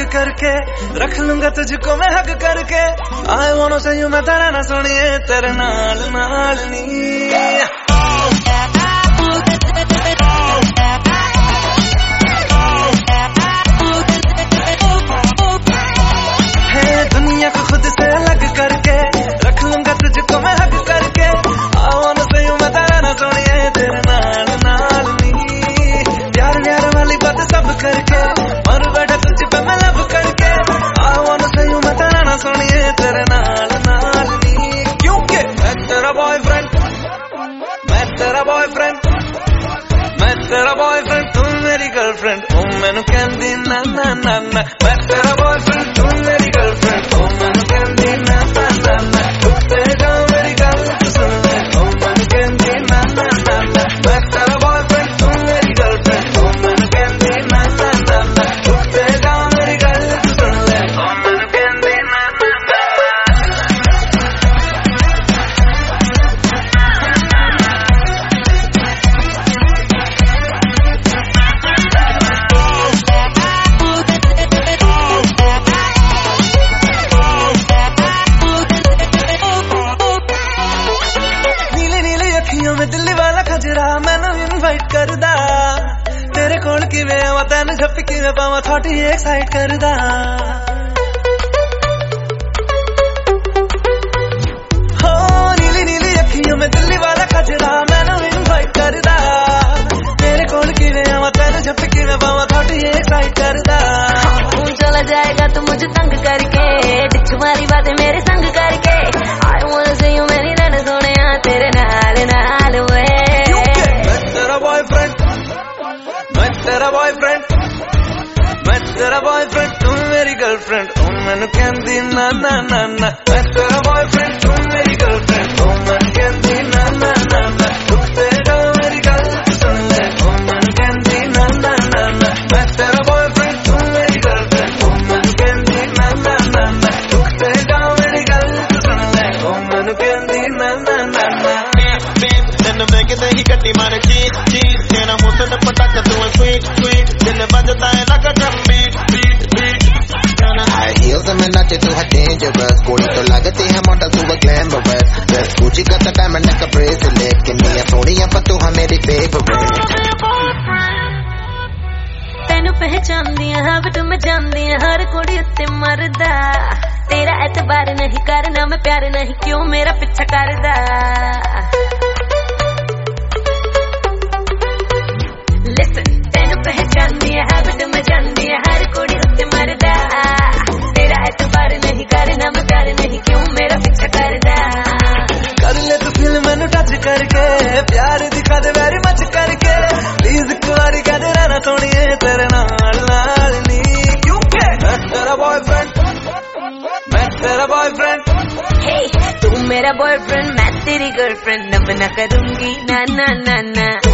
करके रख लूंगा तुझको मैं हक करके। I wanna say you मैं तेरा ना सुनिए तेरे नाल नाल नी। दुनिया को खुद से अलग करके रख लूंगा तुझको मैं हक करके। I wanna say you मैं तेरा ना सुनिए तेरे नाल नाल नी। प्यार प्यार वाली बात सब करके और बैठा तुझ पे मैं लब करके। I wanna say you मैं तेरा ना सुनिए तेरे नाल नाल नी। क्योंकि मैं तेरा बॉयफ्रेंड, मैं तेरा बॉयफ्रेंड, मैं तेरा बॉयफ्रेंड, तू मेरी गर्लफ्रेंड। ओ मैनू कहंदी ना ना ना ना। मैं तेरा बॉयफ्रेंड, तू मेरी गर्लफ्रेंड। ओ मैनू कहंदी ना ना ना ना। उत्ते जा मेरी गल तू सुन ले। ओ मैनू कहंदी ना ना ना ना। मैं तेरा बॉयफ्रेंड, तू मेरी गर्लफ्रेंड। ओ मैनू कहंदी ना ना ना ना। उत्ते जा मेरी गल तू सुन ले। ओ मैनू कहंदी ना ना ना। मैं दिल्ली वाला खजरा मैनू इनवाइट करदा तेरे कोल किवें आवां तैनू झप्पी किवें पावां थोड़ी एक्साइट करदा। हो नीली नीली अखियों में दिल्ली वाला खजरा मैनू इनवाइट करदा तेरे कोल किवें आवां तैनू झप्पी किवें पावां थोड़ी एक्साइट करदा। तू चला जाएगा तू मुझे तंग करके डिच मारी बातें मेरे संग करके। I wanna say you मेरी रन सोनिया तेरे नाल नाल वे। मैं तेरा बॉयफ्रेंड, मैं तेरा बॉयफ्रेंड, मैं तेरा बॉयफ्रेंड, तू मेरी गर्लफ्रेंड। ओ मैनू कहंदी ना ना ना ना। मैं तेरा बॉयफ्रेंड, तू मेरी गर्लफ्रेंड। ओ मैनू कहंदी ना ना ना ना। उत्ते जा मेरी गल तू सुन ले। ओ मैनू कहंदी ना ना ना ना। मैं तेरा बॉयफ्रेंड, तू मेरी गर्लफ्रेंड। ओ मैनू कहंदी ना ना ना ना। उत्ते जा मेरी गल तू सुन ले। ओ मैनू कहंदी ना ना ना ना। तैनू वेखदे ही गड्डी मारे चीज चीज तेरा मुंह ते पटाका तू है स्वीट स्वीट दिल बजता है like a drum beat beat beat। High heels में नाचे तू है dangerous गोली तो लगती है मॉडल तू है glamorous dress Gucci का तो diamond का bracelet किन्नियां सोनियां पर तू है मेरी favorite। तैनू पहचानदी हां बट मैं जानदी हर कुड़ी उत्ते मरदा तेरा एतबार नहीं करना मैं प्यार नहीं क्यों मेरा पीछा करदा। तैनू पहचानदी हां बट मैं जानदी हर कुड़ी उत्ते मरदा तेरा एतबार नहीं करना मैं प्यार नहीं क्यों मेरा पीछा करदा। कर ले तू फिल्म मैनू टच करके प्यार दिखा दे वेरी मच करके प्लीज एक बारी कह दे रहना सोनिए तेरे नाल नाल नी। क्योंकि मैं तेरा बॉयफ्रेंड, मैं तेरा बॉयफ्रेंड। तू मेरा बॉयफ्रेंड मैं तेरी गर्लफ्रेंड अब ना करूंगी ना ना ना ना।